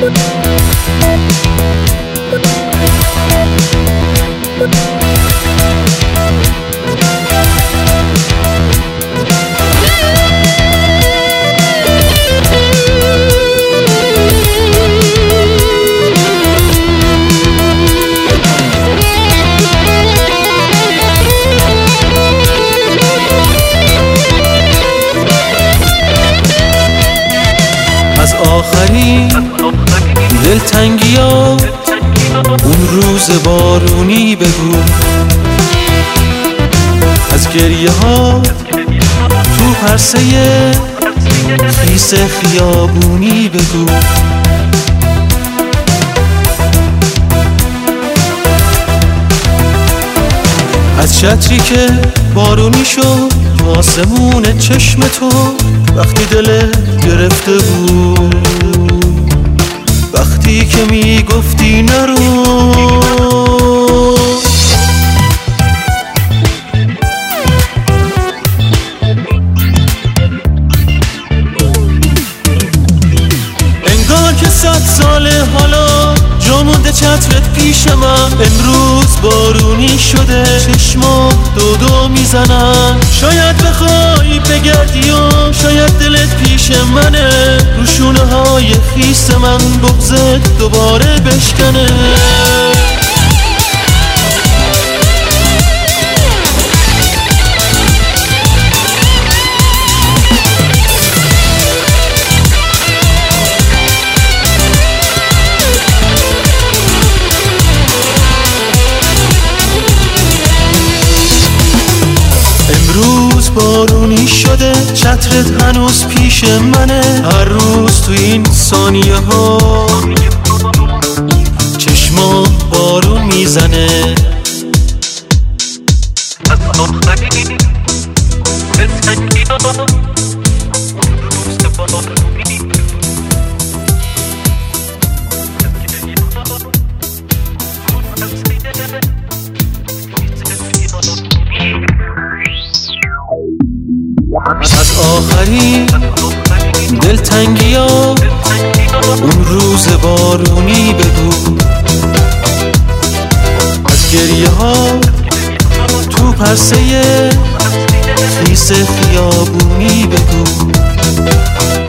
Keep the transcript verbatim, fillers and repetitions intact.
از آخرین دلتنگی ها اون روز بارونی بگو، از گریه ها تو پرسه خیس خیابونی بگو. از چتری که بارونی شد تو آسمون چشم تو وقتی دلت گرفته بود، وقتی که میگفتی نرو. انگار که صد ساله حالا جا مونده چترت پیش من، امروز بارونی شده چشما دو دو میزنن. شاید بخوای بگردی و شاید دلت پیش منه، رو شونه های خیس من بغضت دوباره بشکنه. امروز بارونی شده چترت هنوز پیش منه، هر روز تو این ثانیه ها چشما بارون میزنه. از آخرین دلتنگی ها روز بارونی از آخرین دلتنگی ها اون روز بارونی بگو، از گریه ها تو پرسه خیس خیابونی بگو.